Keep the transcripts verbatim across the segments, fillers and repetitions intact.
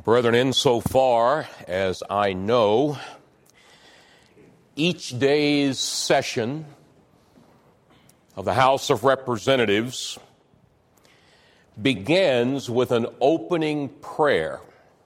Brethren, insofar as I know, each day's session of the House of Representatives begins with an opening prayer.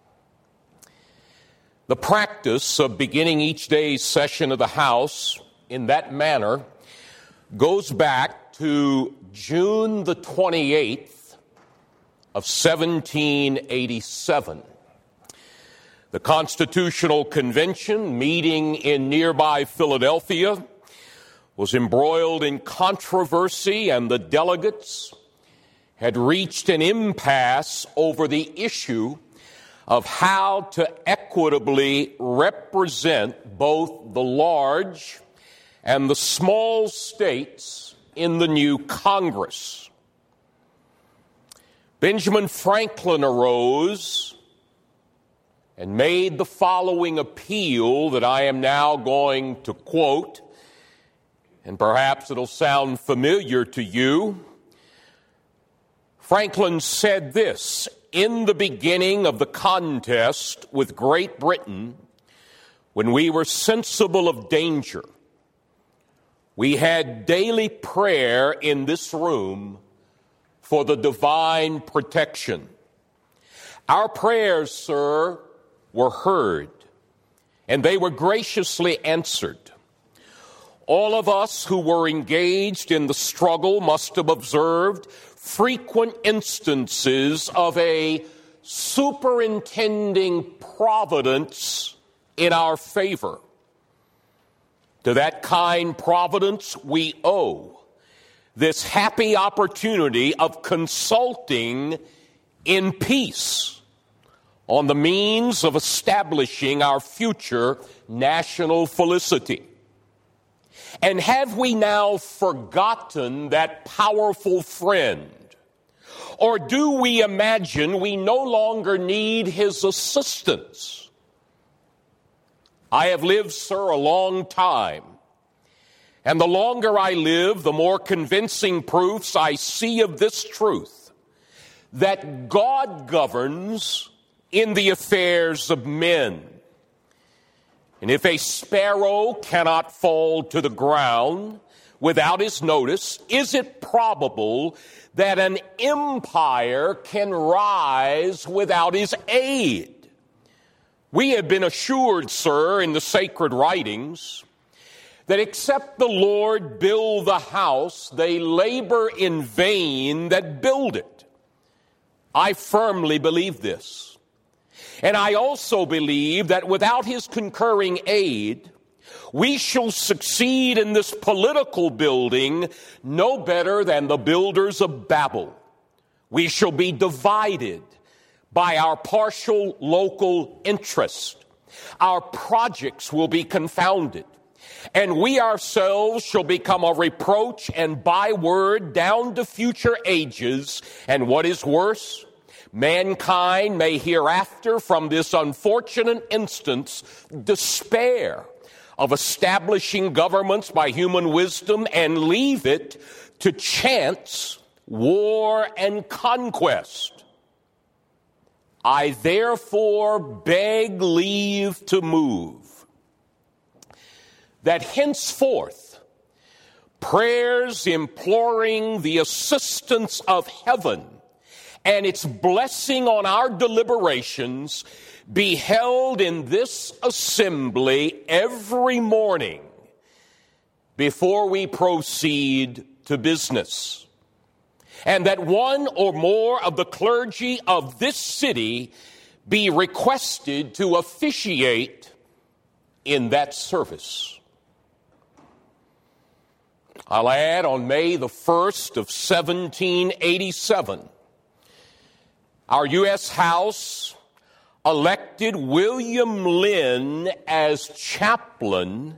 The practice of beginning each day's session of the House in that manner goes back to June the twenty-eighth of seventeen eighty-seven. The Constitutional Convention, meeting in nearby Philadelphia, was embroiled in controversy, and the delegates had reached an impasse over the issue of how to equitably represent both the large and the small states in the new Congress. Benjamin Franklin arose and made the following appeal that I am now going to quote, and perhaps it'll sound familiar to you. Franklin said this: "In the beginning of the contest with Great Britain, when we were sensible of danger, we had daily prayer in this room for the divine protection. Our prayers, sir, were heard, and they were graciously answered. All of us who were engaged in the struggle must have observed frequent instances of a superintending providence in our favor. To that kind providence we owe this happy opportunity of consulting in peace on the means of establishing our future national felicity. And have we now forgotten that powerful friend? Or do we imagine we no longer need his assistance? I have lived, sir, a long time. And the longer I live, the more convincing proofs I see of this truth, that God governs in the affairs of men. And if a sparrow cannot fall to the ground without his notice, is it probable that an empire can rise without his aid? We have been assured, sir, in the sacred writings, that except the Lord build the house, they labor in vain that build it. I firmly believe this. And I also believe that without his concurring aid, we shall succeed in this political building no better than the builders of Babel. We shall be divided by our partial local interest. Our projects will be confounded, and we ourselves shall become a reproach and byword down to future ages. And what is worse, mankind may hereafter from this unfortunate instance despair of establishing governments by human wisdom and leave it to chance, war, and conquest. I therefore beg leave to move that henceforth prayers imploring the assistance of heaven and its blessing on our deliberations be held in this assembly every morning before we proceed to business, and that one or more of the clergy of this city be requested to officiate in that service. I'll add, on May the first of seventeen eighty-seven, our U S House elected William Lynn as chaplain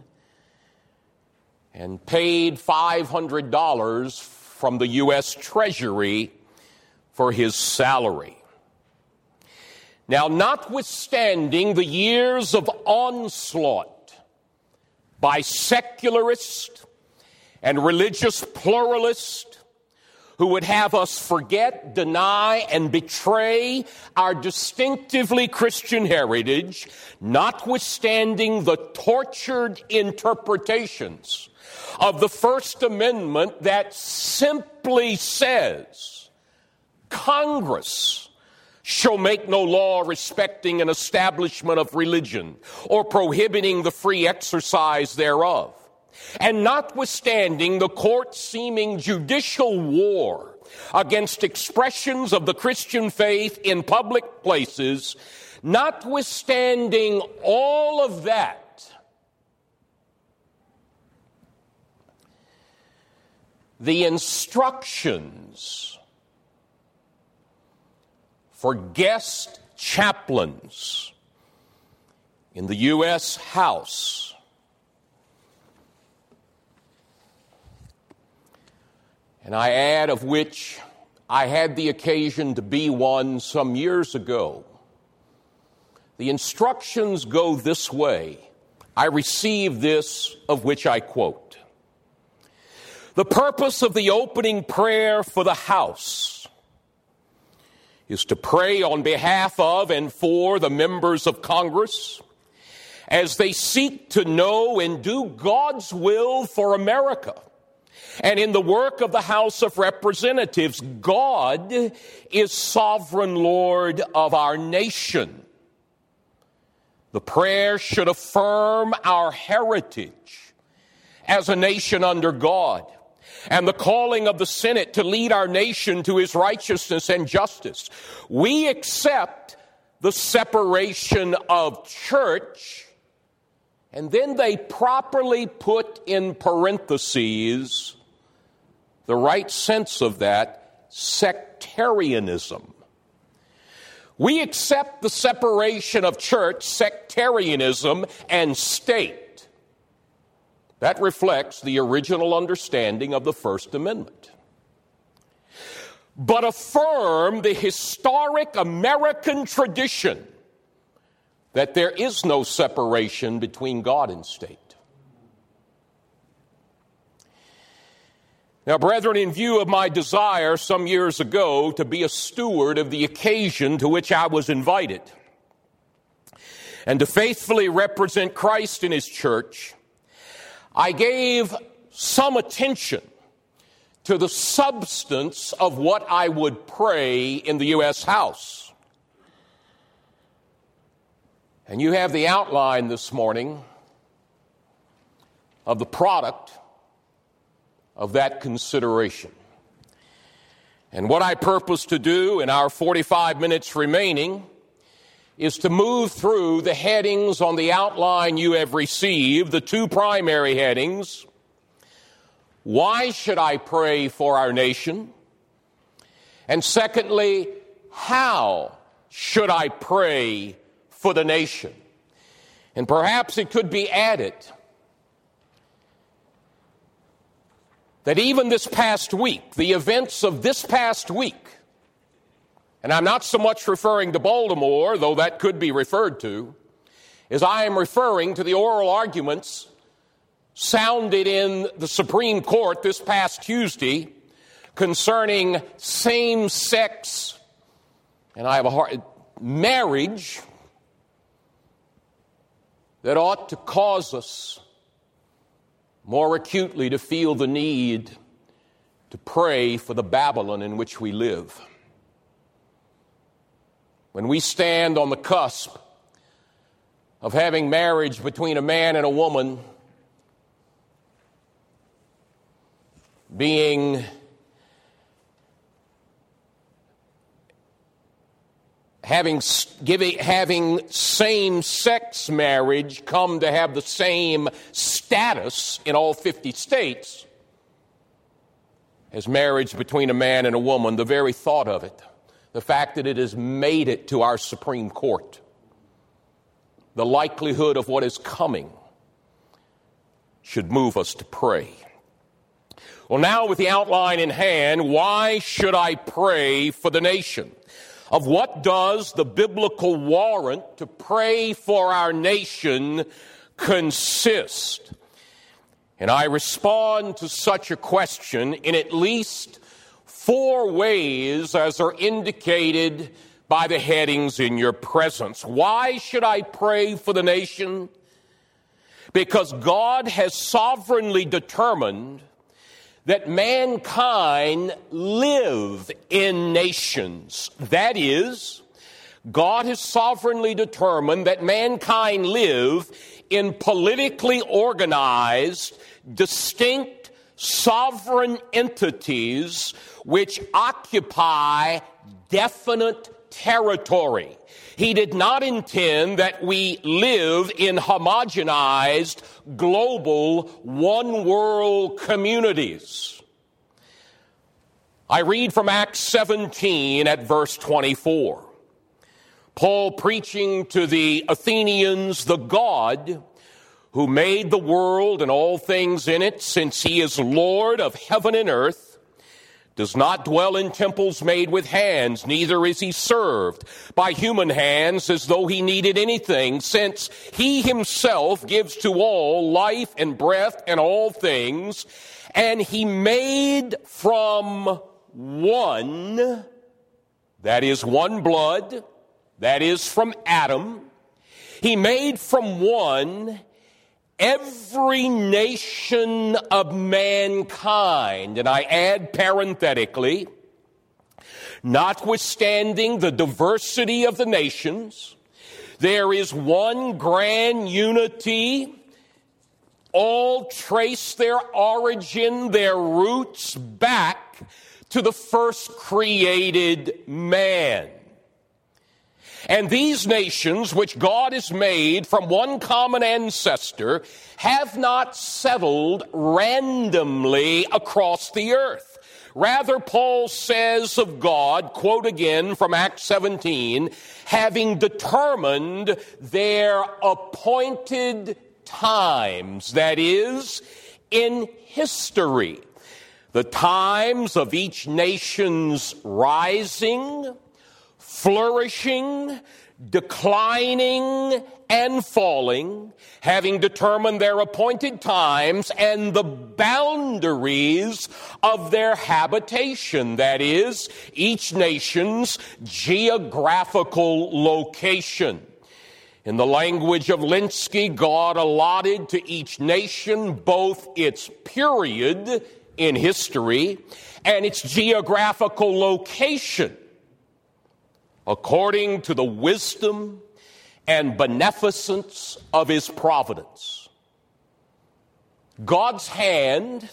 and paid five hundred dollars from the U S Treasury for his salary. Now, notwithstanding the years of onslaught by secularists and religious pluralists who would have us forget, deny, and betray our distinctively Christian heritage, notwithstanding the tortured interpretations of the First Amendment that simply says, Congress shall make no law respecting an establishment of religion or prohibiting the free exercise thereof. And notwithstanding the court's seeming judicial war against expressions of the Christian faith in public places, notwithstanding all of that, the instructions for guest chaplains in the U S House and I add of which I had the occasion to be one some years ago. The instructions go this way. I received this, of which I quote. The purpose of the opening prayer for the House is to pray on behalf of and for the members of Congress as they seek to know and do God's will for America. And in the work of the House of Representatives, God is sovereign Lord of our nation. The prayer should affirm our heritage as a nation under God and the calling of the Senate to lead our nation to his righteousness and justice. We accept the separation of church, and then they properly put in parentheses the right sense of that, sectarianism. We accept the separation of church, sectarianism, and state. That reflects the original understanding of the First Amendment. But affirm the historic American tradition that there is no separation between God and state. Now, brethren, in view of my desire some years ago to be a steward of the occasion to which I was invited and to faithfully represent Christ in his church, I gave some attention to the substance of what I would pray in the U S House. And you have the outline this morning of the product of that consideration. And what I purpose to do in our forty-five minutes remaining is to move through the headings on the outline you have received, the two primary headings. Why should I pray for our nation? And secondly, how should I pray for the nation? And perhaps it could be added that even this past week, the events of this past week, and I'm not so much referring to Baltimore, though that could be referred to, as I am referring to the oral arguments sounded in the Supreme Court this past Tuesday concerning same-sex, and I have a hard, marriage that ought to cause us more acutely to feel the need to pray for the Babylon in which we live. When we stand on the cusp of having marriage between a man and a woman being having giving having same-sex marriage come to have the same status in all fifty states as marriage between a man and a woman, the very thought of it, the fact that it has made it to our Supreme Court, the likelihood of what is coming should move us to pray. Well, now with the outline in hand, why should I pray for the nation? Of what does the biblical warrant to pray for our nation consist? And I respond to such a question in at least four ways as are indicated by the headings in your presence. Why should I pray for the nation? Because God has sovereignly determined that mankind live in nations. That is, God has sovereignly determined that mankind live in politically organized, distinct, sovereign entities which occupy definite territory. He did not intend that we live in homogenized, global, one-world communities. I read from Acts seventeen at verse twenty-four. Paul preaching to the Athenians, the God who made the world and all things in it, since he is Lord of heaven and earth, does not dwell in temples made with hands, neither is he served by human hands as though he needed anything, since he himself gives to all life and breath and all things, and he made from one, that is one blood, that is from Adam, he made from one every nation of mankind. And I add parenthetically, notwithstanding the diversity of the nations, there is one grand unity. All trace their origin, their roots back to the first created man. And these nations, which God has made from one common ancestor, have not settled randomly across the earth. Rather, Paul says of God, quote again from Acts seventeen, having determined their appointed times, that is, in history, the times of each nation's rising, flourishing, declining, and falling, having determined their appointed times and the boundaries of their habitation, that is, each nation's geographical location. In the language of Linsky, God allotted to each nation both its period in history and its geographical location, according to the wisdom and beneficence of his providence. God's hand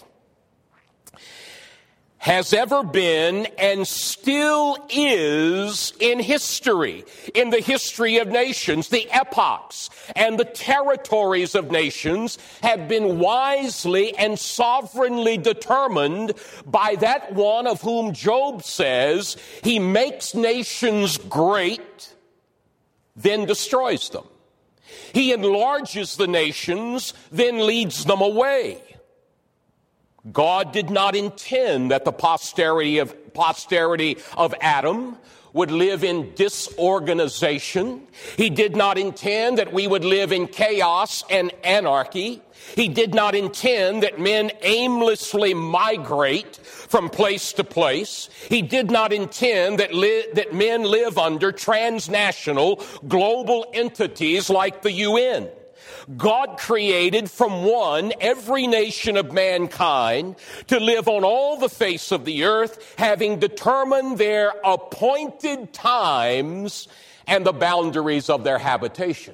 has ever been and still is in history, in the history of nations. The epochs and the territories of nations have been wisely and sovereignly determined by that one of whom Job says, he makes nations great, then destroys them. He enlarges the nations, then leads them away. God did not intend that the posterity of posterity of Adam would live in disorganization. He did not intend that we would live in chaos and anarchy. He did not intend that men aimlessly migrate from place to place. He did not intend that li- that men live under transnational global entities like the U N. God created from one every nation of mankind to live on all the face of the earth, having determined their appointed times and the boundaries of their habitation.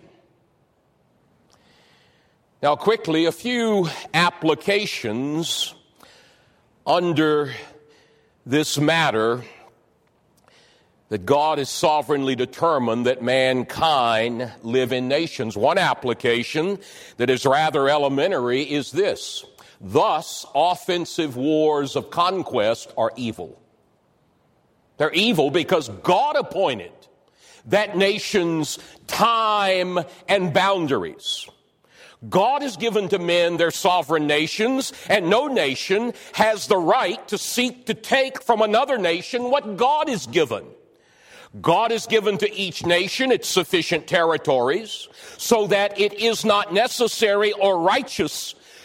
Now, quickly, a few applications under this matter that God has sovereignly determined that mankind live in nations. One application that is rather elementary is this: thus, offensive wars of conquest are evil. They're evil because God appointed that nation's time and boundaries. God has given to men their sovereign nations, and no nation has the right to seek to take from another nation what God has given. God has given to each nation its sufficient territories so that it is not necessary or righteous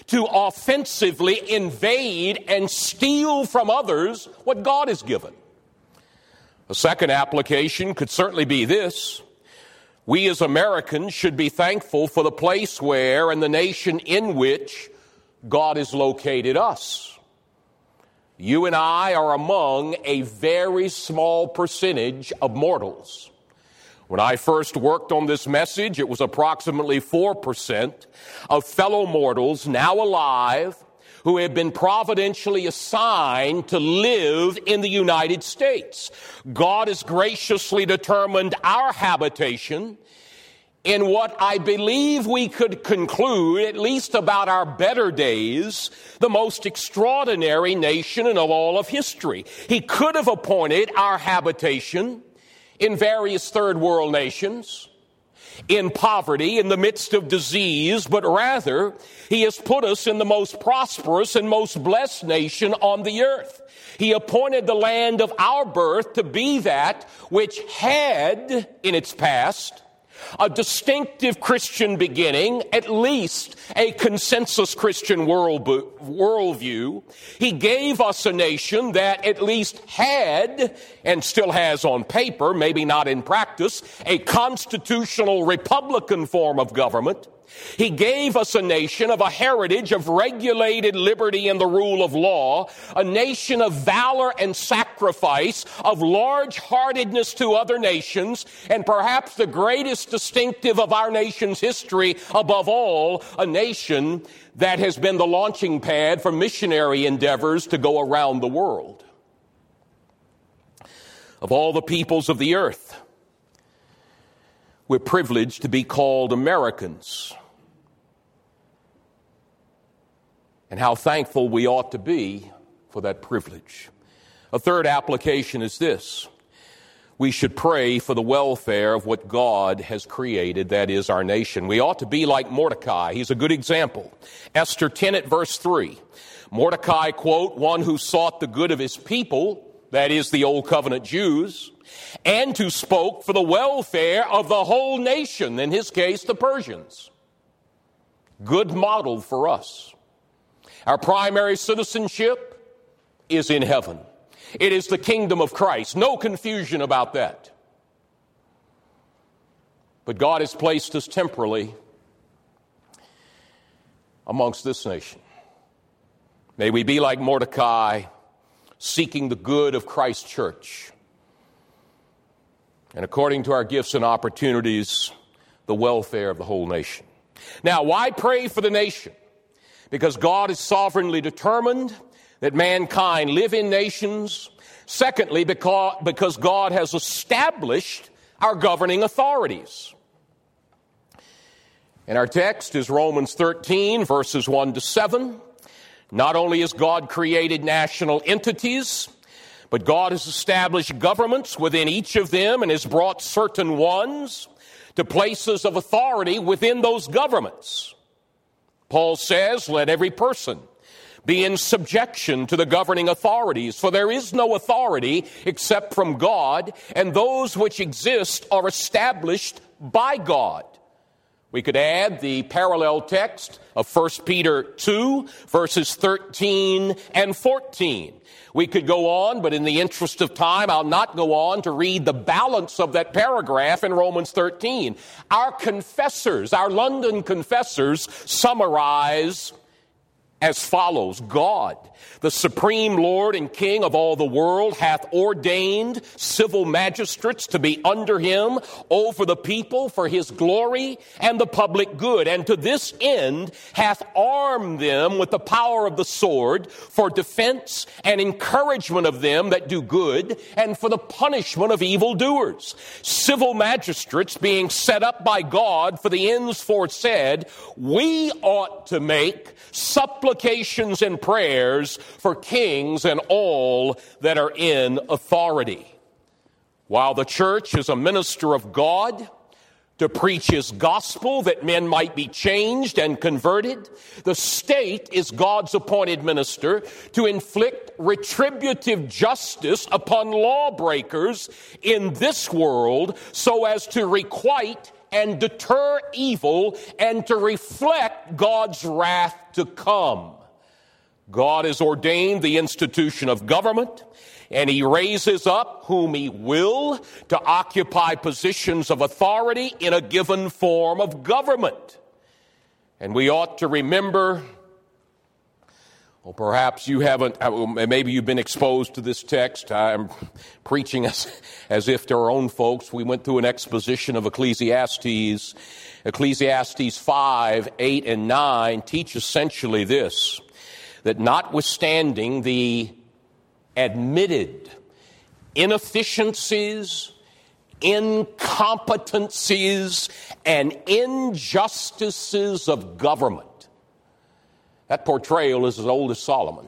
to offensively invade and steal from others what God has given. A second application could certainly be this: we as Americans should be thankful for the place where and the nation in which God has located us. You and I are among a very small percentage of mortals. When I first worked on this message, it was approximately four percent of fellow mortals now alive who have been providentially assigned to live in the United States. God has graciously determined our habitation in what I believe we could conclude, at least about our better days, the most extraordinary nation in all of history. He could have appointed our habitation in various third world nations, in poverty, in the midst of disease, but rather he has put us in the most prosperous and most blessed nation on the earth. He appointed the land of our birth to be that which had in its past a distinctive Christian beginning, at least a consensus Christian world worldview. He gave us a nation that at least had, and still has on paper, maybe not in practice, a constitutional Republican form of government. He gave us a nation of a heritage of regulated liberty and the rule of law, a nation of valor and sacrifice, of large-heartedness to other nations, and perhaps the greatest distinctive of our nation's history above all, a nation that has been the launching pad for missionary endeavors to go around the world. Of all the peoples of the earth, we're privileged to be called Americans. And how thankful we ought to be for that privilege. A third application is this: we should pray for the welfare of what God has created, that is, our nation. We ought to be like Mordecai. He's a good example. Esther ten at verse three. Mordecai, quote, one who sought the good of his people, that is, the Old Covenant Jews, and who spoke for the welfare of the whole nation, in his case, the Persians. Good model for us. Our primary citizenship is in heaven. It is the kingdom of Christ. No confusion about that. But God has placed us temporally amongst this nation. May we be like Mordecai, seeking the good of Christ's church. And according to our gifts and opportunities, the welfare of the whole nation. Now, why pray for the nation? Because God is sovereignly determined that mankind live in nations. Secondly, because, because God has established our governing authorities. And our text is Romans thirteen, verses one to seven. Not only has God created national entities, but God has established governments within each of them and has brought certain ones to places of authority within those governments. Paul says, let every person be in subjection to the governing authorities, for there is no authority except from God, and those which exist are established by God. We could add the parallel text of First Peter two, verses thirteen and fourteen. We could go on, but in the interest of time, I'll not go on to read the balance of that paragraph in Romans thirteen. Our confessors, our London confessors, summarize as follows: God, the supreme Lord and King of all the world, hath ordained civil magistrates to be under him over the people for his glory and the public good, and to this end hath armed them with the power of the sword for defense and encouragement of them that do good, and for the punishment of evildoers. Civil magistrates being set up by God for the ends foresaid, we ought to make supplications and prayers for kings and all that are in authority. While the church is a minister of God to preach his gospel that men might be changed and converted, the state is God's appointed minister to inflict retributive justice upon lawbreakers in this world so as to requite and deter evil and to reflect God's wrath to come. God has ordained the institution of government, and He raises up whom He will to occupy positions of authority in a given form of government. And we ought to remember, well, perhaps you haven't, maybe you've been exposed to this text. I'm preaching as, as if to our own folks. We went through an exposition of Ecclesiastes. Ecclesiastes five, eight, and nine teach essentially this, that notwithstanding the admitted inefficiencies, incompetencies, and injustices of government, that portrayal is as old as Solomon.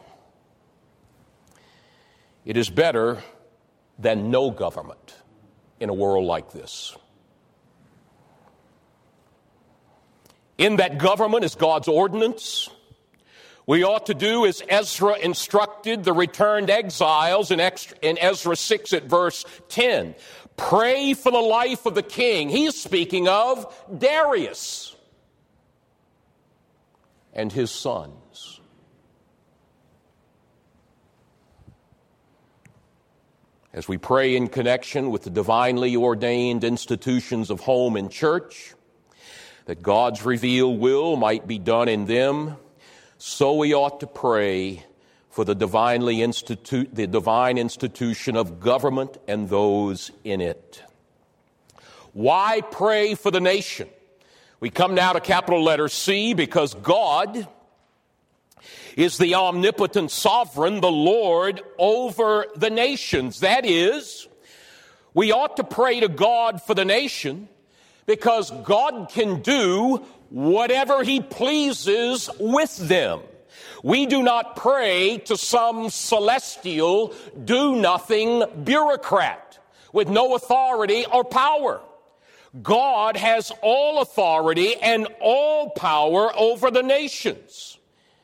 It is better than no government in a world like this. In that government is God's ordinance. We ought to do as Ezra instructed the returned exiles in Ezra six at verse ten. Pray for the life of the king. He's speaking of Darius and his sons. As we pray in connection with the divinely ordained institutions of home and church, that God's revealed will might be done in them, so we ought to pray for the divinely institute, the divine institution of government and those in it. Why pray for the nation? We come now to capital letter C because God is the omnipotent sovereign, the Lord over the nations. That is, we ought to pray to God for the nation because God can do whatever He pleases with them. We do not pray to some celestial, do-nothing bureaucrat with no authority or power. God has all authority and all power over the nations.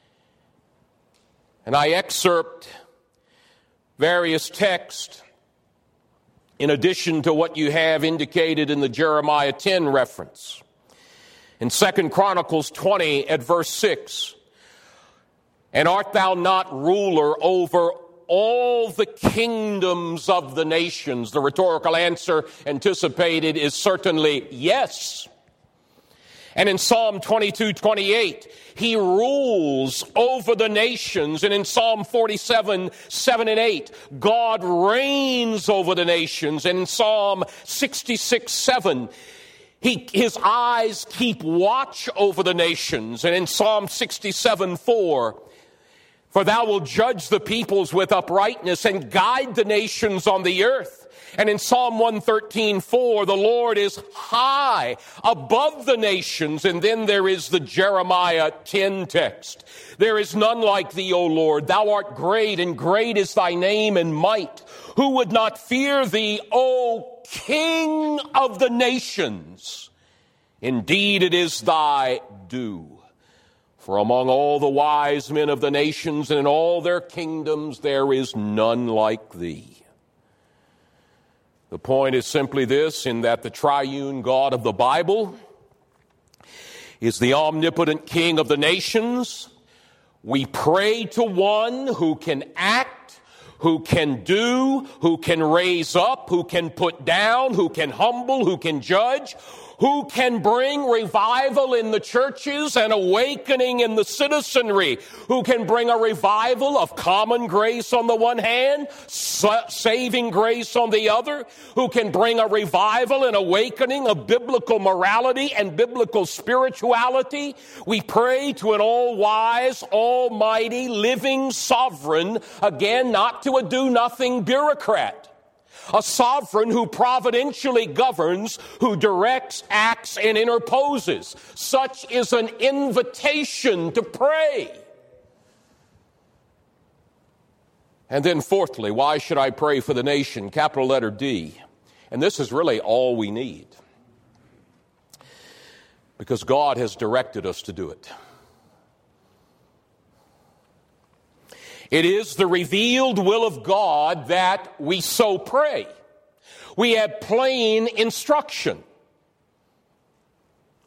And I excerpt various texts in addition to what you have indicated in the Jeremiah ten reference. In Second Chronicles twenty at verse six, and art thou not ruler over all the kingdoms of the nations? The rhetorical answer anticipated is certainly yes. And in Psalm twenty-two twenty-eight, He rules over the nations. And in Psalm forty-seven seven and eight, God reigns over the nations. And in Psalm sixty-six seven, He, His eyes keep watch over the nations. And in Psalm sixty-seven four, for thou wilt judge the peoples with uprightness and guide the nations on the earth. And in Psalm one thirteen four, the Lord is high above the nations. And then there is the Jeremiah ten text. There is none like thee, O Lord. Thou art great, and great is thy name and might. Who would not fear thee, O King of the nations? Indeed, it is thy due. For among all the wise men of the nations and in all their kingdoms, there is none like thee. The point is simply this, in that the triune God of the Bible is the omnipotent King of the nations. We pray to one who can act, who can do, who can raise up, who can put down, who can humble, who can judge, who can bring revival in the churches and awakening in the citizenry, who can bring a revival of common grace on the one hand, saving grace on the other, who can bring a revival and awakening of biblical morality and biblical spirituality. We pray to an all-wise, almighty, living sovereign, again, not to a do-nothing bureaucrat. A sovereign who providentially governs, who directs, acts, and interposes. Such is an invitation to pray. And then fourthly, why should I pray for the nation? Capital letter D. And this is really all we need. Because God has directed us to do it. It is the revealed will of God that we so pray. We have plain instruction.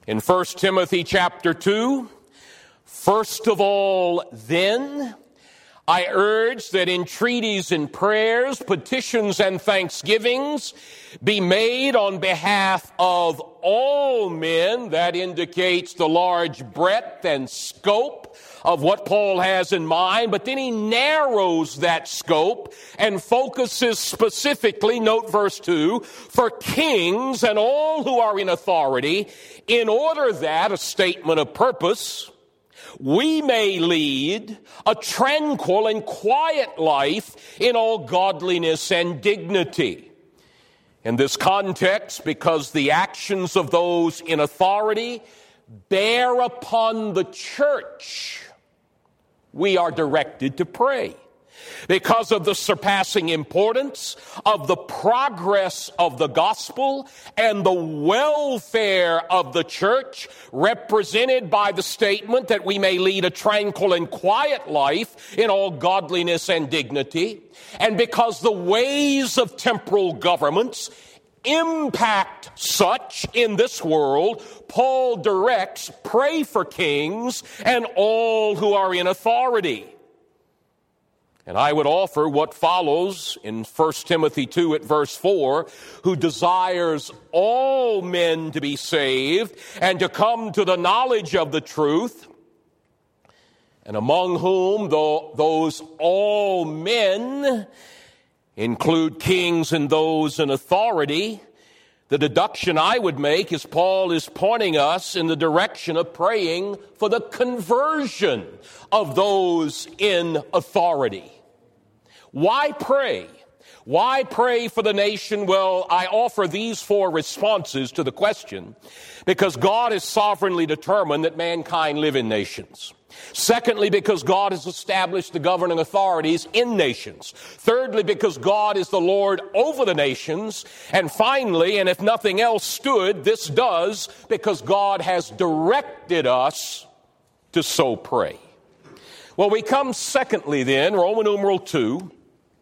In First Timothy chapter two, first of all, then, I urge that entreaties and prayers, petitions and thanksgivings be made on behalf of all men. That indicates the large breadth and scope of what Paul has in mind, but then he narrows that scope and focuses specifically, note verse two, for kings and all who are in authority, in order that, a statement of purpose, we may lead a tranquil and quiet life in all godliness and dignity. In this context, because the actions of those in authority bear upon the church, we are directed to pray. Because of the surpassing importance of the progress of the gospel and the welfare of the church, represented by the statement that we may lead a tranquil and quiet life in all godliness and dignity, and because the ways of temporal governments impact such in this world, Paul directs, pray for kings and all who are in authority. And I would offer what follows in First Timothy two at verse four, who desires all men to be saved and to come to the knowledge of the truth, and among whom those all men include kings and those in authority. The deduction I would make is Paul is pointing us in the direction of praying for the conversion of those in authority. Why pray? Why pray for the nation? Well, I offer these four responses to the question because God is sovereignly determined that mankind live in nations. Secondly, because God has established the governing authorities in nations. Thirdly, because God is the Lord over the nations. And finally, and if nothing else stood, this does, because God has directed us to so pray. Well, we come secondly then, Roman numeral two,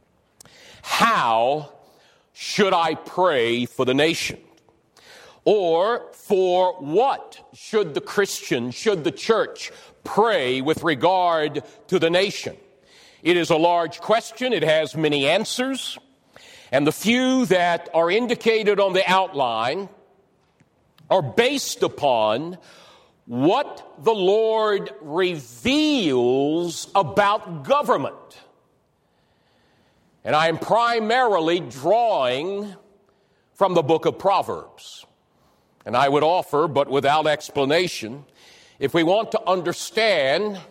how should I pray for the nation? Or for what should the Christian, should the church pray with regard to the nation? It is a large question. It has many answers. And the few that are indicated on the outline are based upon what the Lord reveals about government. And I am primarily drawing from the book of Proverbs. And I would offer, but without explanation, if we want to understand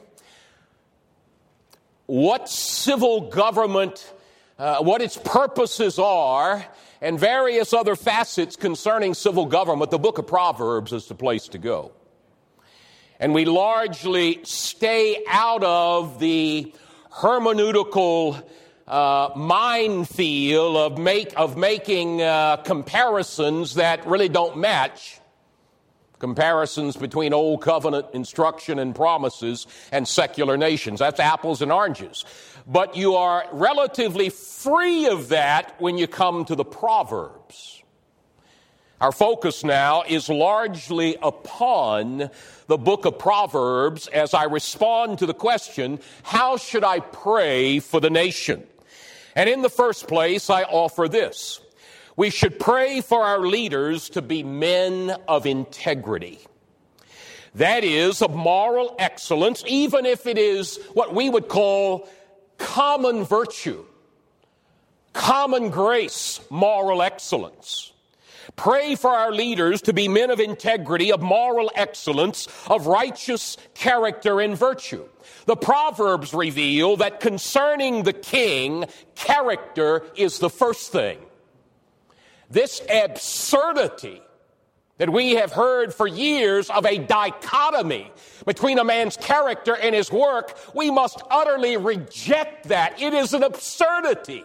what civil government, uh, what its purposes are, and various other facets concerning civil government, the book of Proverbs is the place to go. And we largely stay out of the hermeneutical uh, minefield of make of making uh, comparisons that really don't match. Comparisons between Old Covenant instruction and promises and secular nations. That's apples and oranges. But you are relatively free of that when you come to the Proverbs. Our focus now is largely upon the book of Proverbs as I respond to the question, how should I pray for the nation? And in the first place, I offer this. We should pray for our leaders to be men of integrity. That is, of moral excellence, even if it is what we would call common virtue, common grace, moral excellence. Pray for our leaders to be men of integrity, of moral excellence, of righteous character and virtue. The Proverbs reveal that concerning the king, character is the first thing. This absurdity that we have heard for years of a dichotomy between a man's character and his work, we must utterly reject that. It is an absurdity.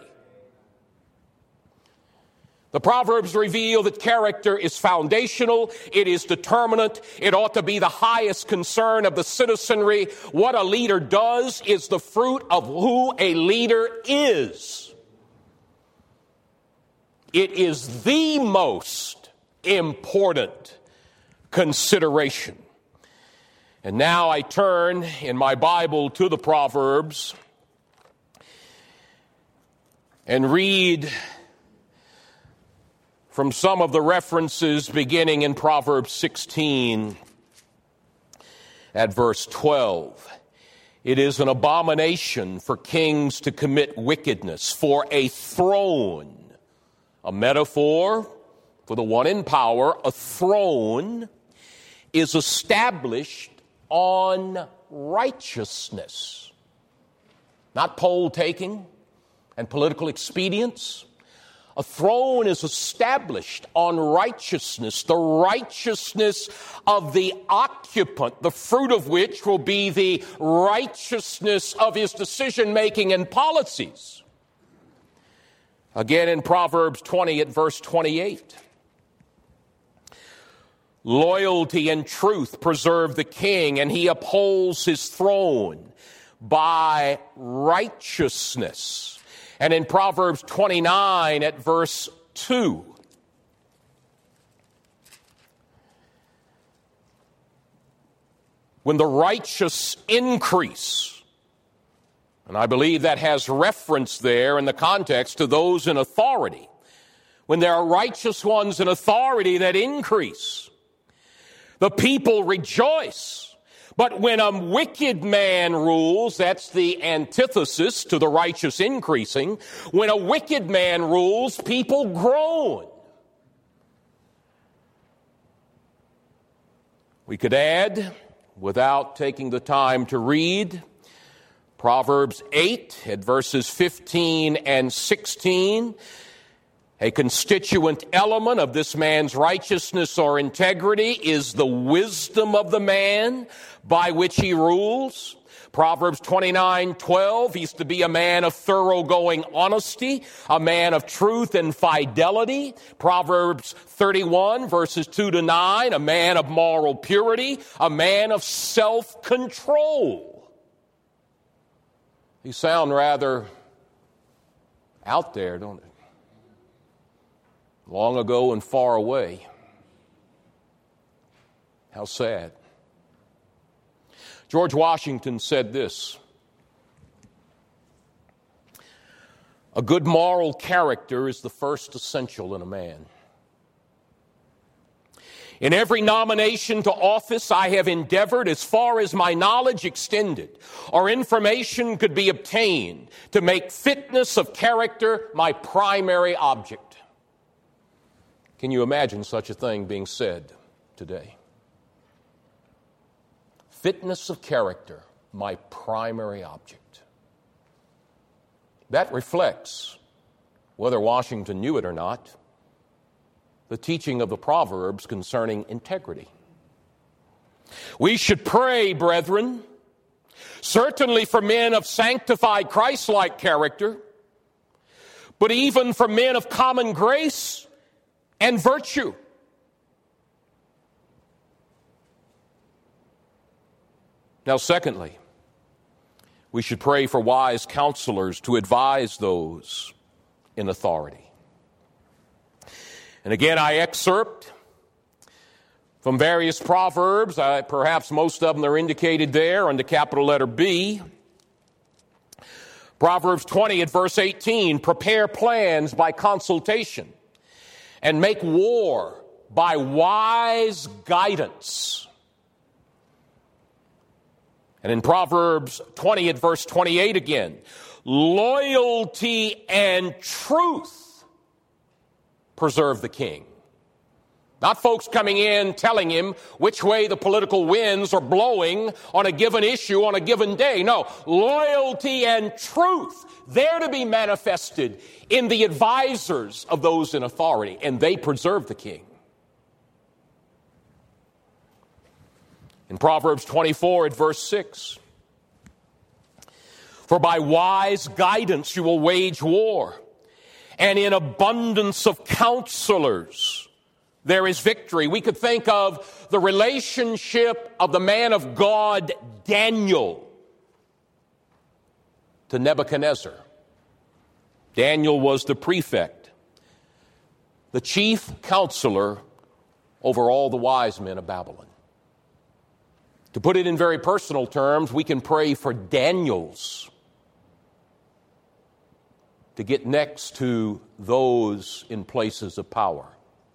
The Proverbs reveal that character is foundational, it is determinant, it ought to be the highest concern of the citizenry. What a leader does is the fruit of who a leader is. It is the most important consideration. And now I turn in my Bible to the Proverbs and read from some of the references beginning in Proverbs sixteen at verse twelve. It is an abomination for kings to commit wickedness, for a throne, a metaphor for the one in power, a throne is established on righteousness, not poll taking and political expedience. A throne is established on righteousness, the righteousness of the occupant, the fruit of which will be the righteousness of his decision-making and policies. Again in Proverbs twenty at verse twenty-eight. Loyalty and truth preserve the king, and he upholds his throne by righteousness. And in Proverbs twenty-nine at verse two, when the righteous increase, and I believe that has reference there in the context to those in authority, when there are righteous ones in authority that increase, the people rejoice. But when a wicked man rules, that's the antithesis to the righteous increasing. When a wicked man rules, people groan. We could add, without taking the time to read, Proverbs eight at verses fifteen and sixteen. A constituent element of this man's righteousness or integrity is the wisdom of the man by which he rules. Proverbs twenty-nine twelve, he's to be a man of thoroughgoing honesty, a man of truth and fidelity. Proverbs thirty-one verses two to nine, a man of moral purity, a man of self-control. These sound rather out there, don't they? Long ago and far away. How sad. George Washington said this: a good moral character is the first essential in a man. In every nomination to office, I have endeavored, as far as my knowledge extended or information could be obtained, to make fitness of character my primary object. Can you imagine such a thing being said today? Fitness of character, my primary object. That reflects, whether Washington knew it or not, the teaching of the Proverbs concerning integrity. We should pray, brethren, certainly for men of sanctified Christ-like character, but even for men of common grace and virtue. Now, secondly, we should pray for wise counselors to advise those in authority. And again, I excerpt from various Proverbs. I, perhaps most of them are indicated there under capital letter B. Proverbs twenty at verse eighteen, prepare plans by consultation and make war by wise guidance. And in Proverbs twenty at verse twenty-eight again, loyalty and truth preserve the king. Not folks coming in telling him which way the political winds are blowing on a given issue on a given day. No, loyalty and truth, they're to be manifested in the advisors of those in authority, and they preserve the king. In Proverbs twenty-four at verse six, for by wise guidance you will wage war, and in abundance of counselors there is victory. We could think of the relationship of the man of God, Daniel, to Nebuchadnezzar. Daniel was the prefect, the chief counselor over all the wise men of Babylon. To put it in very personal terms, we can pray for Daniels to get next to those in places of power.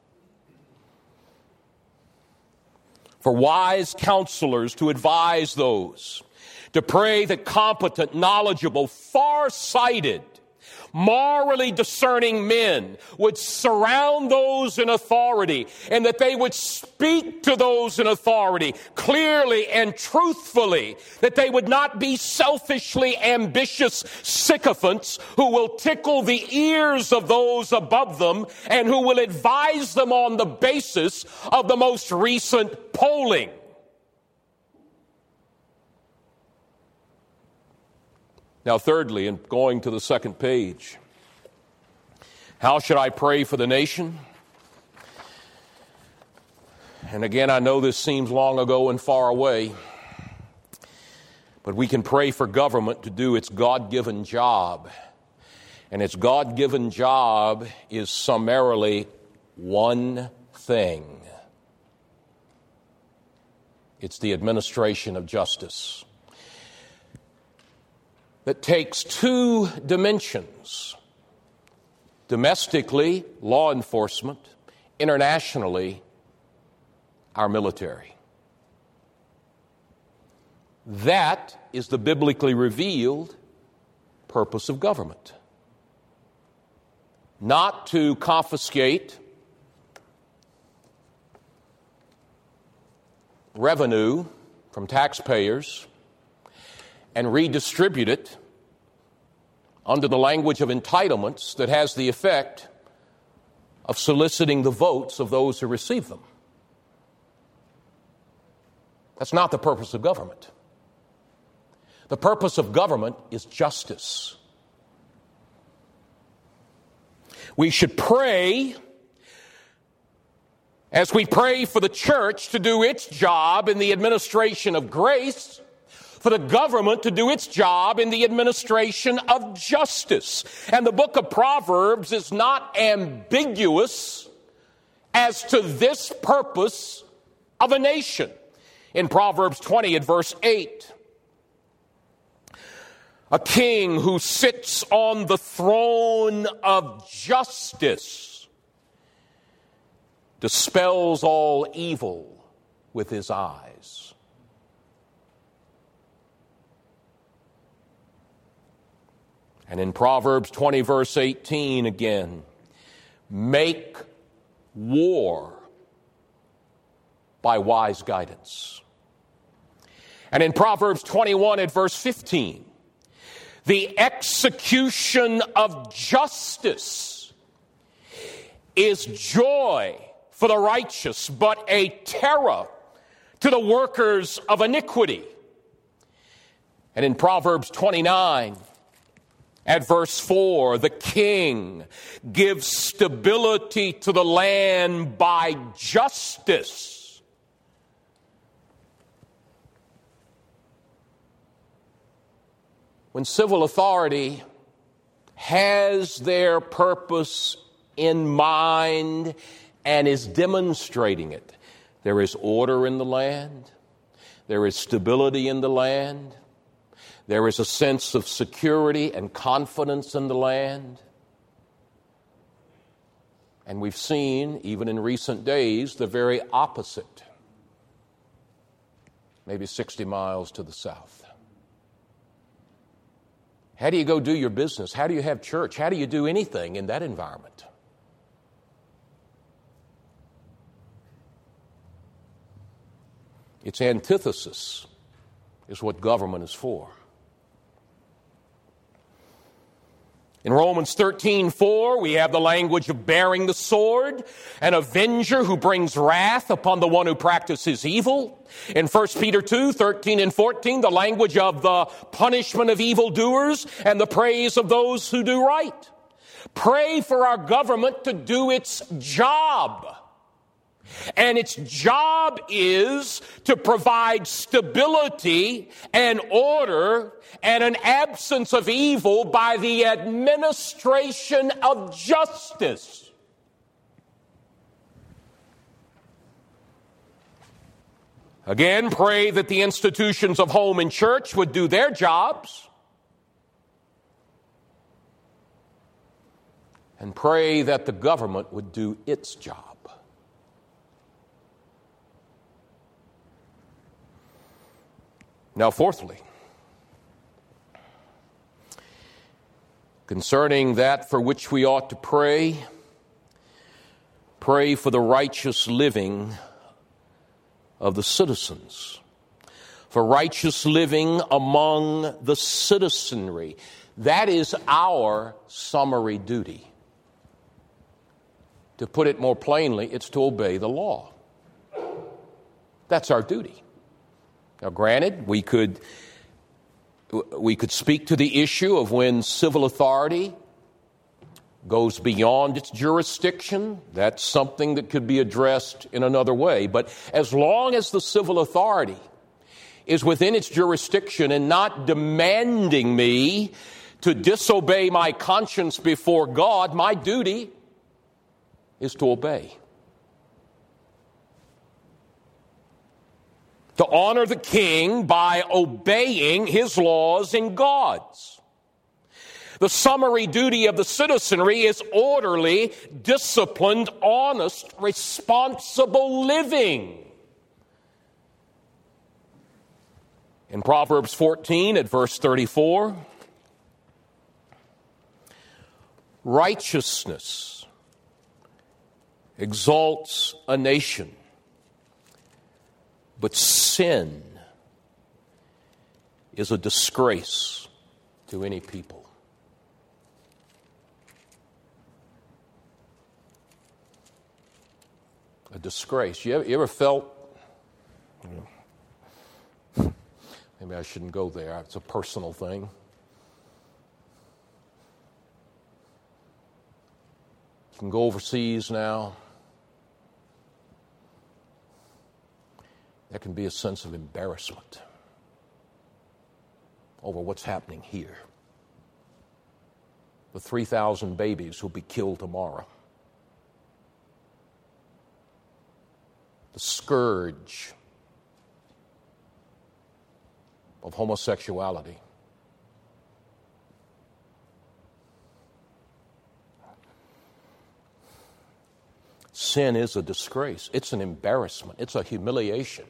For wise counselors to advise those, to pray that competent, knowledgeable, far-sighted, morally discerning men would surround those in authority, and that they would speak to those in authority clearly and truthfully, that they would not be selfishly ambitious sycophants who will tickle the ears of those above them and who will advise them on the basis of the most recent polling. Now, thirdly, and going to the second page, how should I pray for the nation? And again, I know this seems long ago and far away, but we can pray for government to do its God-given job. And its God-given job is summarily one thing. It's the administration of justice. That takes two dimensions: domestically, law enforcement; internationally, our military. That is the biblically revealed purpose of government. Not to confiscate revenue from taxpayers and redistribute it under the language of entitlements that has the effect of soliciting the votes of those who receive them. That's not the purpose of government. The purpose of government is justice. We should pray, as we pray for the church to do its job in the administration of grace, for the government to do its job in the administration of justice. And the book of Proverbs is not ambiguous as to this purpose of a nation. In Proverbs twenty at verse eight, a king who sits on the throne of justice dispels all evil with his eyes. And in Proverbs twenty, verse eighteen again, make war by wise guidance. And in Proverbs twenty-one at verse fifteen, the execution of justice is joy for the righteous, but a terror to the workers of iniquity. And in Proverbs twenty-nine, at verse four, the king gives stability to the land by justice. When civil authority has their purpose in mind and is demonstrating it, there is order in the land, there is stability in the land, there is a sense of security and confidence in the land. And we've seen, even in recent days, the very opposite, maybe sixty miles to the south. How do you go do your business? How do you have church? How do you do anything in that environment? Its antithesis is what government is for. In Romans thirteen four, we have the language of bearing the sword, an avenger who brings wrath upon the one who practices evil. In First Peter two thirteen and fourteen, the language of the punishment of evildoers and the praise of those who do right. Pray for our government to do its job. And its job is to provide stability and order and an absence of evil by the administration of justice. Again, pray that the institutions of home and church would do their jobs. And pray that the government would do its job. Now, fourthly, concerning that for which we ought to pray, pray for the righteous living of the citizens, for righteous living among the citizenry. That is our summary duty. To put it more plainly, it's to obey the law. That's our duty. Now, granted, we could we could speak to the issue of when civil authority goes beyond its jurisdiction. That's something that could be addressed in another way. But as long as the civil authority is within its jurisdiction and not demanding me to disobey my conscience before God, my duty is to obey. To honor the king by obeying his laws and God's. The summary duty of the citizenry is orderly, disciplined, honest, responsible living. In Proverbs fourteen at verse thirty-four, righteousness exalts a nation, but sin is a disgrace to any people. A disgrace. You ever, you ever felt, maybe I shouldn't go there, it's a personal thing. You can go overseas now. There can be a sense of embarrassment over what's happening here. The three thousand babies who'll be killed tomorrow. The scourge of homosexuality. Sin is a disgrace. It's an embarrassment. It's a humiliation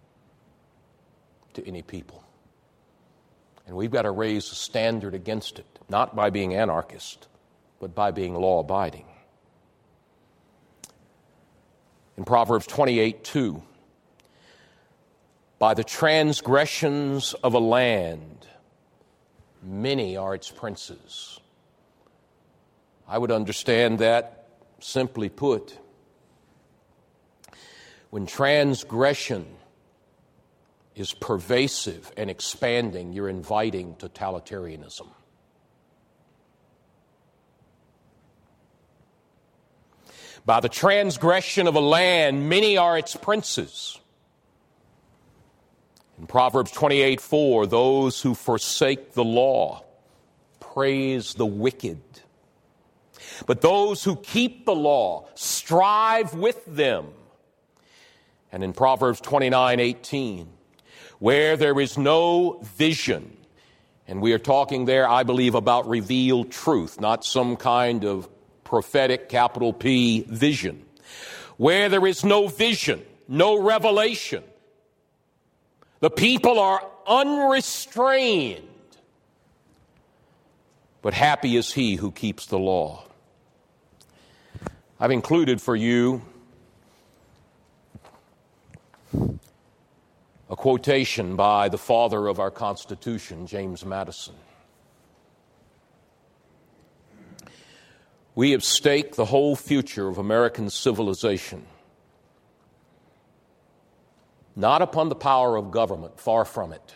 to any people. And we've got to raise a standard against it, not by being anarchist, but by being law-abiding. In Proverbs twenty-eight two, by the transgressions of a land, many are its princes. I would understand that, simply put, when transgression is pervasive and expanding, you're inviting totalitarianism. By the transgression of a land, many are its princes. In Proverbs twenty-eight four, those who forsake the law praise the wicked. But those who keep the law strive with them. And in Proverbs twenty-nine eighteen, where there is no vision, and we are talking there, I believe, about revealed truth, not some kind of prophetic, capital P, vision. Where there is no vision, no revelation, the people are unrestrained. But happy is he who keeps the law. I've included for you a quotation by the father of our Constitution, James Madison. We have staked the whole future of American civilization not upon the power of government, far from it.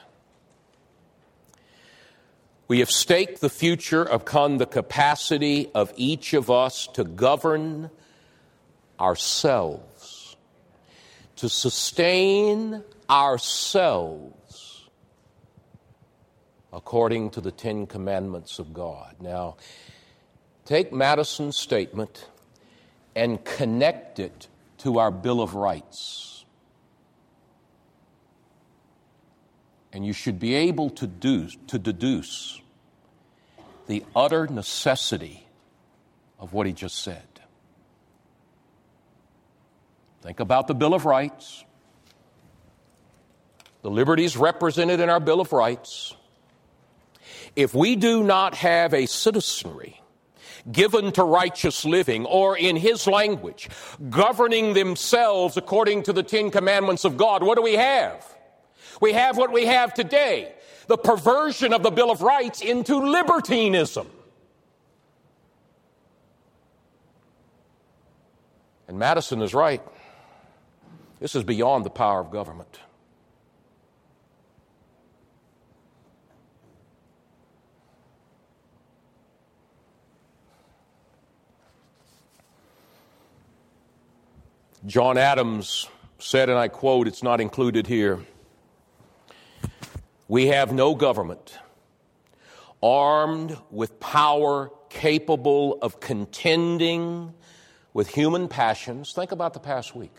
We have staked the future upon the capacity of each of us to govern ourselves, to sustain ourselves according to the Ten Commandments of God. Now, take Madison's statement and connect it to our Bill of Rights. And you should be able to do, to deduce the utter necessity of what he just said. Think about the Bill of Rights, the liberties represented in our Bill of Rights. If we do not have a citizenry given to righteous living, or in his language, governing themselves according to the Ten Commandments of God, what do we have? We have what we have today, the perversion of the Bill of Rights into libertinism. And Madison is right. This is beyond the power of government. John Adams said, and I quote, it's not included here, "We have no government armed with power capable of contending with human passions." Think about the past week.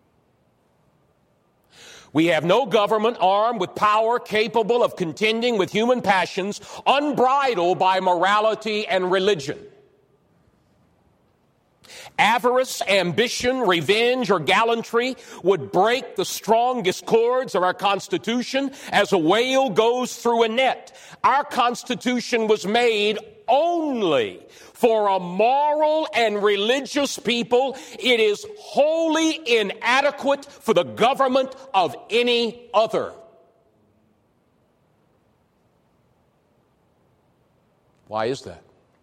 We have no government armed with power capable of contending with human passions, unbridled by morality and religion. Avarice, ambition, revenge, or gallantry would break the strongest cords of our Constitution as a whale goes through a net. Our Constitution was made only for a moral and religious people. It is wholly inadequate for the government of any other. Why is that?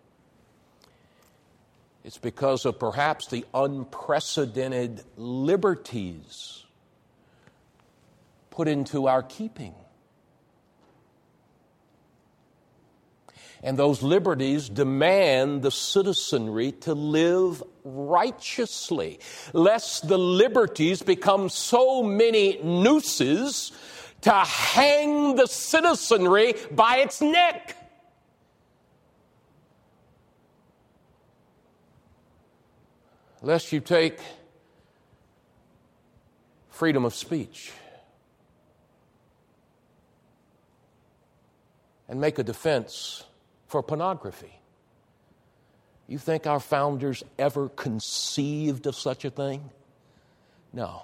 It's because of perhaps the unprecedented liberties put into our keeping. And those liberties demand the citizenry to live righteously, lest the liberties become so many nooses to hang the citizenry by its neck. Lest you take freedom of speech and make a defense for pornography. You think our founders ever conceived of such a thing? No.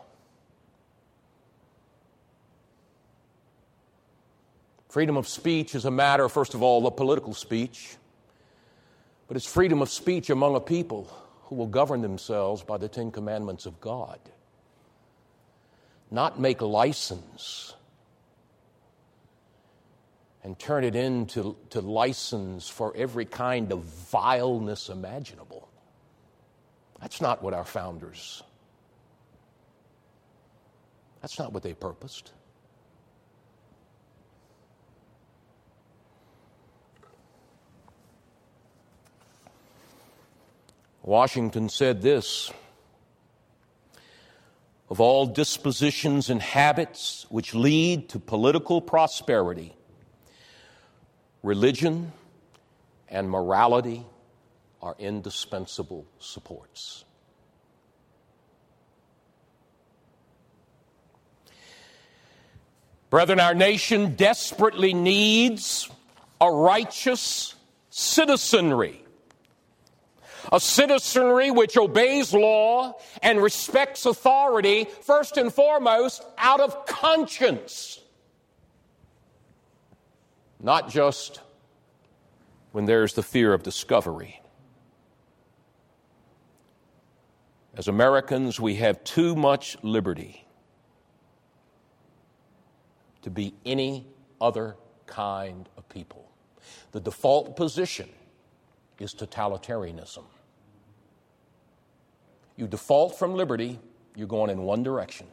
Freedom of speech is a matter, first of all, of political speech, but it's freedom of speech among a people who will govern themselves by the Ten Commandments of God, not make license and turn it into to license for every kind of vileness imaginable. That's not what our founders, that's not what they purposed. Washington said this: "Of all dispositions and habits which lead to political prosperity, religion and morality are indispensable supports." Brethren, our nation desperately needs a righteous citizenry. A citizenry which obeys law and respects authority, first and foremost, out of conscience. Not just when there's the fear of discovery. As Americans, we have too much liberty to be any other kind of people. The default position is totalitarianism. You default from liberty, you're going in one direction.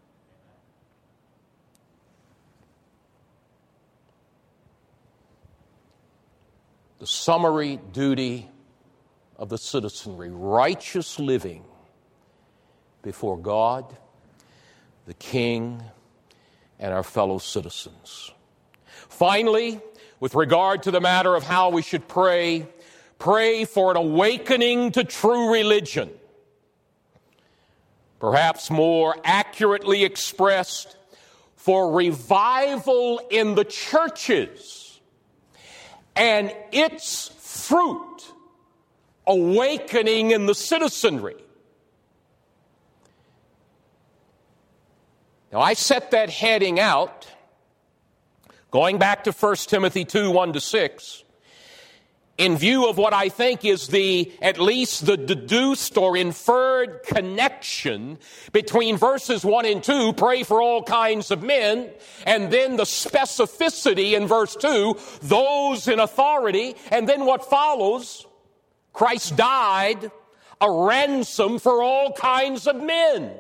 The summary duty of the citizenry, righteous living before God, the King, and our fellow citizens. Finally, with regard to the matter of how we should pray, pray for an awakening to true religion. Perhaps more accurately expressed, for revival in the churches and its fruit awakening in the citizenry. Now, I set that heading out, going back to First Timothy two, one to six, in view of what I think is the, at least the deduced or inferred connection between verses one and two, pray for all kinds of men, and then the specificity in verse two, those in authority, and then what follows, Christ died a ransom for all kinds of men.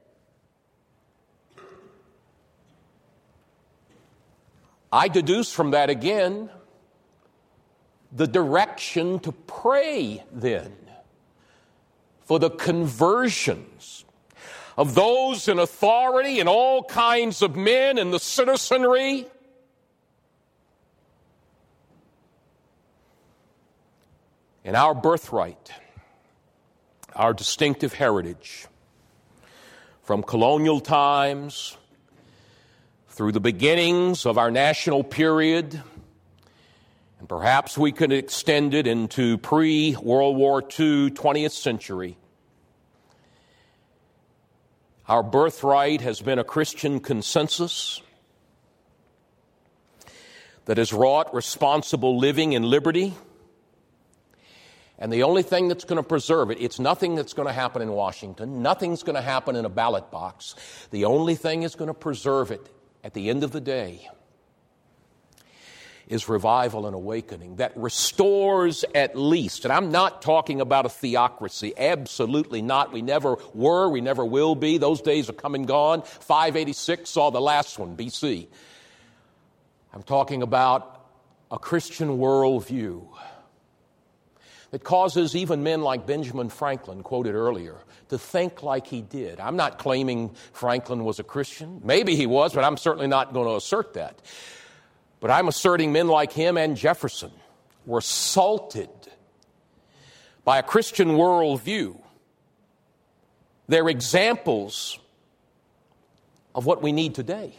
I deduce from that again the direction to pray then for the conversions of those in authority and all kinds of men in the citizenry. And our birthright, our distinctive heritage from colonial times through the beginnings of our national period, and perhaps we could extend it into pre-World War Two, twentieth century. Our birthright has been a Christian consensus that has wrought responsible living and liberty. And the only thing that's going to preserve it, it's nothing that's going to happen in Washington. Nothing's going to happen in a ballot box. The only thing that's going to preserve it at the end of the day is revival and awakening that restores at least, and I'm not talking about a theocracy, absolutely not. We never were, we never will be. Those days are come and gone. five eighty-six saw the last one, B C. I'm talking about a Christian worldview that causes even men like Benjamin Franklin, quoted earlier, to think like he did. I'm not claiming Franklin was a Christian. Maybe he was, but I'm certainly not going to assert that. But I'm asserting men like him and Jefferson were salted by a Christian worldview. They're examples of what we need today.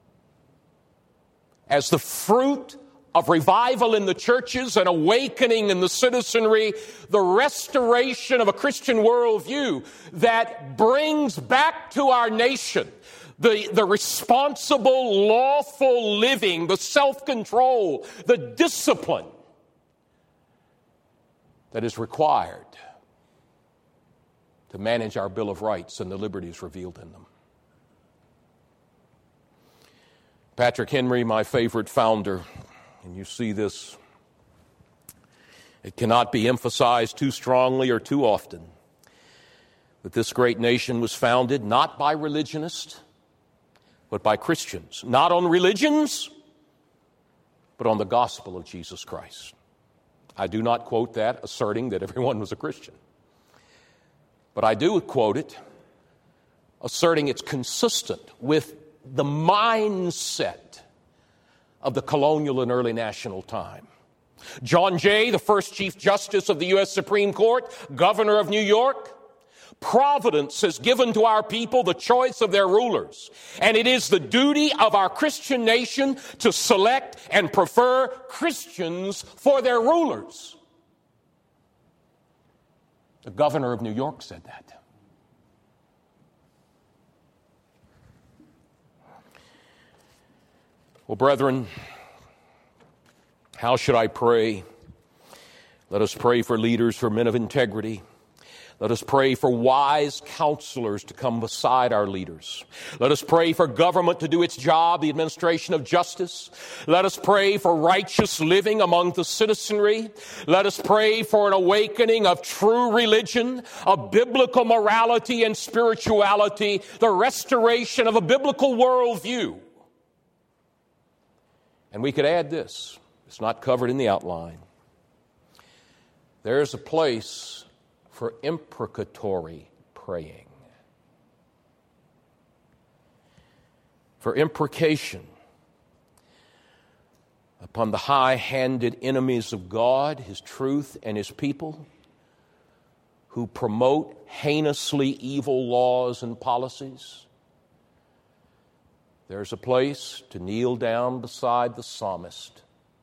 As the fruit of revival in the churches and awakening in the citizenry, the restoration of a Christian worldview that brings back to our nation the, the responsible, lawful living, the self-control, the discipline that is required to manage our Bill of Rights and the liberties revealed in them. Patrick Henry, my favorite founder, and you see this, it cannot be emphasized too strongly or too often that this great nation was founded not by religionists, but by Christians. Not on religions, but on the gospel of Jesus Christ. I do not quote that asserting that everyone was a Christian. But I do quote it asserting it's consistent with the mindset of the colonial and early national time. John Jay, the first Chief Justice of the U S Supreme Court, Governor of New York, providence has given to our people the choice of their rulers, and it is the duty of our Christian nation to select and prefer Christians for their rulers. The Governor of New York said that. Well, brethren, how should I pray? Let us pray for leaders, for men of integrity. Let us pray for wise counselors to come beside our leaders. Let us pray for government to do its job, the administration of justice. Let us pray for righteous living among the citizenry. Let us pray for an awakening of true religion, of biblical morality and spirituality, the restoration of a biblical worldview. And we could add this. It's not covered in the outline. There's a place for imprecatory praying. For imprecation upon the high-handed enemies of God, His truth, and His people, who promote heinously evil laws and policies. There's a place to kneel down beside the psalmist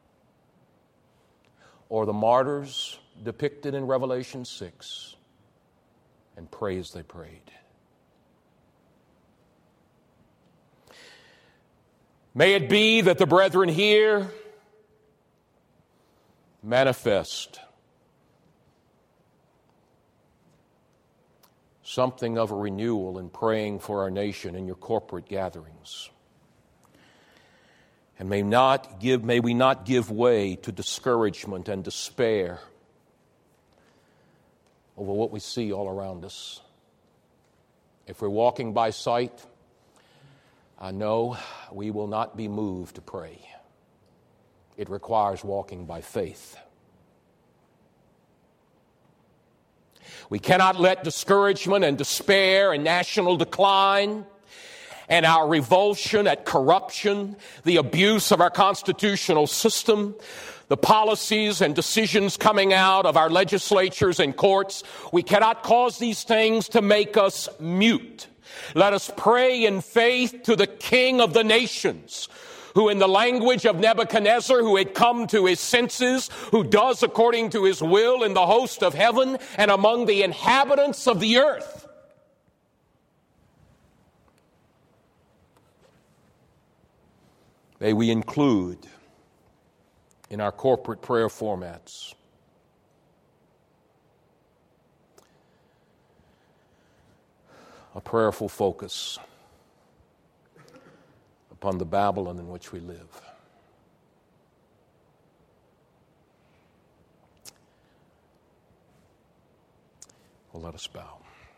or the martyrs depicted in Revelation six and pray as they prayed. May it be that the brethren here manifest something of a renewal in praying for our nation in your corporate gatherings. And may not give, may we not give way to discouragement and despair over what we see all around us. If we're walking by sight, I know we will not be moved to pray. It requires walking by faith. We cannot let discouragement and despair and national decline and our revulsion at corruption, the abuse of our constitutional system, the policies and decisions coming out of our legislatures and courts, we cannot cause these things to make us mute. Let us pray in faith to the King of the nations, who in the language of Nebuchadnezzar, who had come to his senses, who does according to his will in the host of heaven and among the inhabitants of the earth. May we include in our corporate prayer formats a prayerful focus upon the Babylon in which we live. Well, let us bow.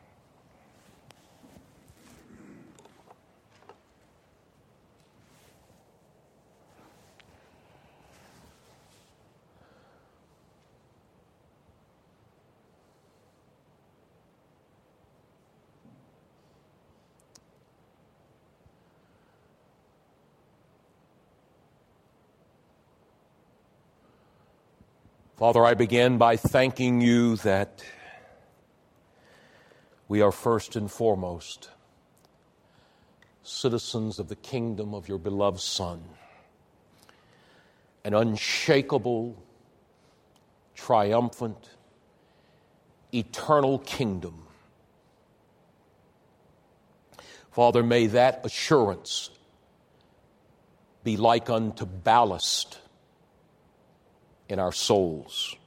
Father, I begin by thanking you that we are first and foremost citizens of the kingdom of your beloved Son, an unshakable, triumphant, eternal kingdom. Father, may that assurance be like unto ballast in our souls.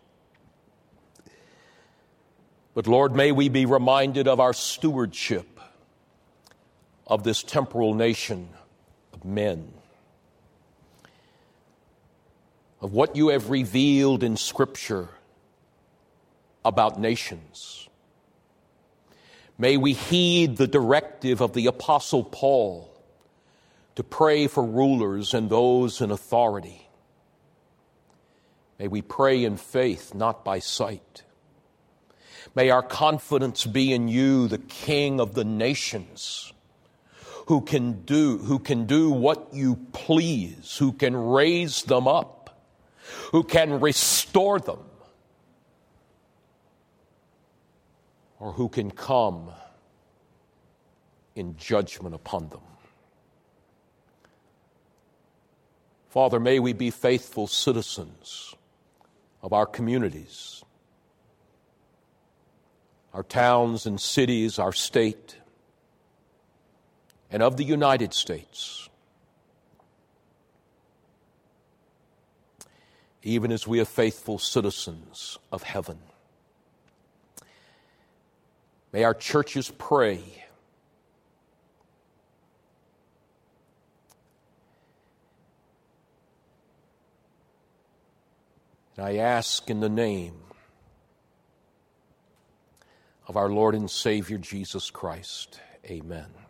But Lord, may we be reminded of our stewardship of this temporal nation of men, of what you have revealed in Scripture about nations. May we heed the directive of the Apostle Paul to pray for rulers and those in authority. May we pray in faith, not by sight. May our confidence be in you, the King of the nations, who can do, who can do what you please, who can raise them up, who can restore them, or who can come in judgment upon them. Father, may we be faithful citizens of our communities, our towns and cities, our state, and of the United States, even as we are faithful citizens of heaven. May our churches pray and I ask in the name of our Lord and Savior Jesus Christ, amen.